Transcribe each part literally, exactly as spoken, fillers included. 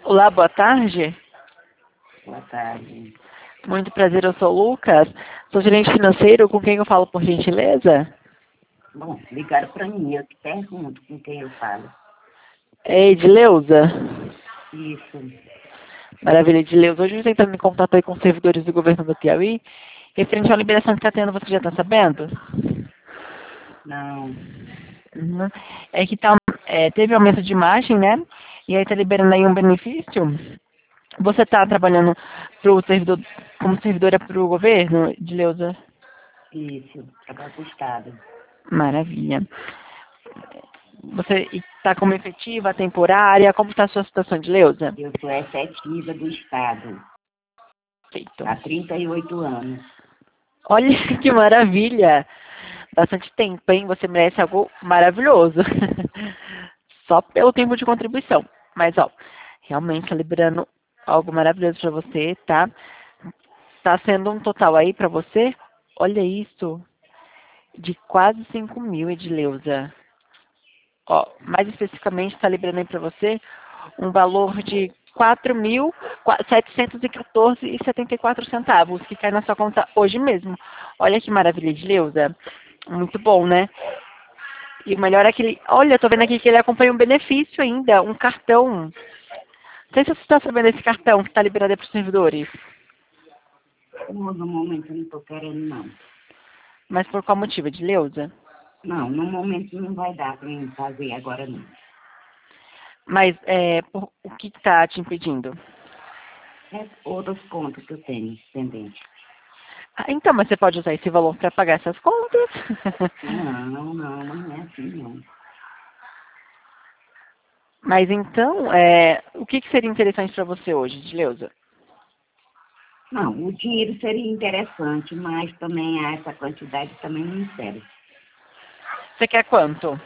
Olá, boa tarde. Boa tarde. Muito prazer, eu sou o Lucas. Sou gerente financeiro, com quem eu falo por gentileza? Bom, ligaram para mim, eu te pergunto com quem eu falo. É Edileuza? Isso. Maravilha, Edileuza. Hoje eu estou entrando em contato aí com os servidores do governo do Piauí. Referente à liberação que está tendo, você já está sabendo? Não. Uhum. É que tá, é, teve aumento de margem, né? E aí está liberando aí um benefício. Você está trabalhando pro servidor, como servidora para o governo, Edileuza? Isso. Trabalho para o Estado. Maravilha. Você está como efetiva, temporária? Como está a sua situação, Edileuza? Eu sou efetiva do Estado. Feito. Há trinta e oito anos. Olha que maravilha! Bastante tempo, hein? Você merece algo maravilhoso. Só pelo tempo de contribuição. Mas, ó, realmente está liberando algo maravilhoso para você, tá? Tá sendo um total aí para você, olha isso, de quase cinco mil, Edileuza. Ó, mais especificamente, está liberando aí para você um valor de quatro mil setecentos e quatorze reais e setenta e quatro centavos, que cai na sua conta hoje mesmo. Olha que maravilha, Edileuza. Muito bom, né? E o melhor é que ele... Olha, tô vendo aqui que ele acompanha um benefício ainda, um cartão. Não sei se você está sabendo desse cartão que está liberado aí para os servidores. No momento eu não estou querendo, não. Mas por qual motivo, Edileuza? Não, no momento não vai dar para mim fazer agora, não. Mas é, por, o que está te impedindo? É outras contas que eu tenho pendente. Ah, então, mas você pode usar esse valor para pagar essas contas. Não, não, não é assim, não. Mas então, é, o que, que seria interessante para você hoje, Edileuza? Não, o dinheiro seria interessante, mas também essa quantidade também não me serve. Você quer quanto?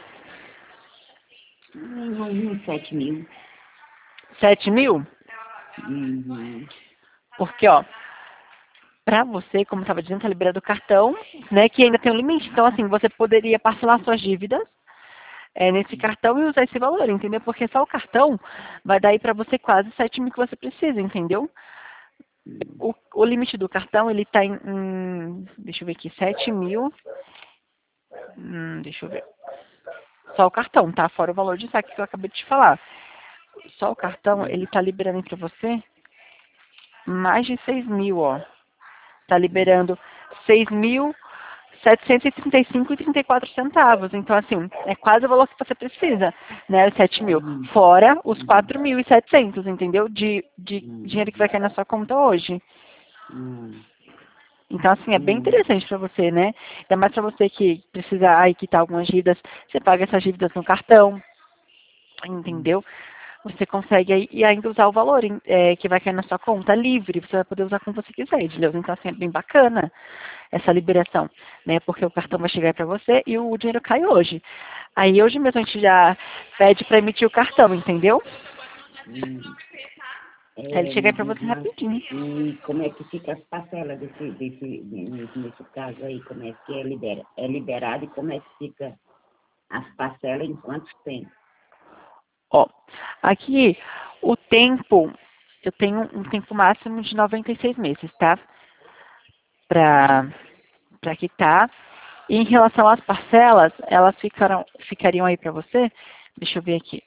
Uns sete mil. Sete mil? Uhum. Porque, ó, para você, como estava dizendo, está liberado o cartão, né, que ainda tem um limite. Então, assim, você poderia parcelar suas dívidas é, nesse cartão e usar esse valor, entendeu? Porque só o cartão vai dar aí para você quase sete mil que você precisa, entendeu? O, o limite do cartão, ele está em, em, deixa eu ver aqui, sete mil, hum, deixa eu ver. Só o cartão, tá? Fora o valor de saque que eu acabei de te falar. Só o cartão, ele tá liberando para você mais de seis mil, ó. Tá liberando seis mil setecentos e trinta e cinco e trinta e quatro centavos. Então, assim, é quase o valor que você precisa, né? Os sete mil. Uhum. Fora os quatro mil e setecentos, entendeu? De, de dinheiro que vai cair na sua conta hoje. Uhum. Então, assim, é bem Uhum. interessante para você, né? Ainda mais para você que precisa aí quitar algumas dívidas, você paga essas dívidas no cartão, entendeu? Você consegue aí, e ainda usar o valor em- é, que vai cair na sua conta livre, você vai poder usar como você quiser, Edileuza. Então, assim, é bem bacana essa liberação, né? Porque o cartão vai chegar para você e o dinheiro cai hoje. Aí, hoje mesmo, a gente já pede para emitir o cartão, entendeu? Uhum. Aí ele É, chega me aí para diz você mais, rapidinho. e como é que fica as parcelas desse, desse, nesse, nesse caso aí, como é que é, libera, é liberado e como é que fica as parcelas em quanto tempo? Ó, aqui, o tempo, eu tenho um tempo máximo de noventa e seis meses, tá? Para para quitar. E em relação às parcelas, elas ficaram, ficariam aí para você. Deixa eu ver aqui.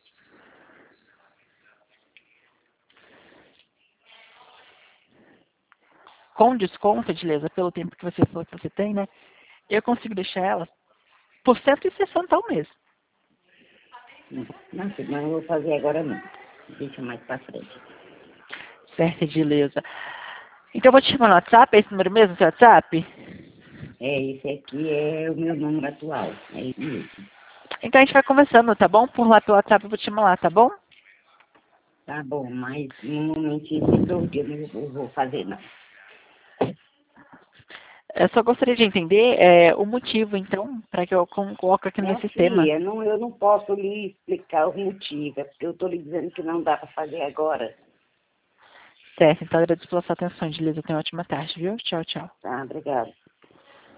Com desconto, Edileuza, pelo tempo que você falou que você tem, né? Eu consigo deixar elas por cento e sessenta ao mês. Não, não, sei, mas não vou fazer agora não. Deixa mais para frente. Certo, Edileuza. Então eu vou te chamar no WhatsApp, é esse número mesmo, seu WhatsApp? É, esse aqui é o meu número atual. É isso mesmo. Então a gente vai conversando, tá bom? Por lá pelo WhatsApp eu vou te chamar lá, tá bom? Tá bom, mas no momento esses dois dias eu não vou vou fazer não. Eu só gostaria de entender é, o motivo, então, para que eu con- coloque aqui no meu Minha sistema. filha, não, eu não posso lhe explicar o motivo, é porque eu estou lhe dizendo que não dá para fazer agora. Certo, então agradeço pela sua atenção, Edileuza. Tenha uma ótima tarde, viu? Tchau, tchau. Tá, obrigada.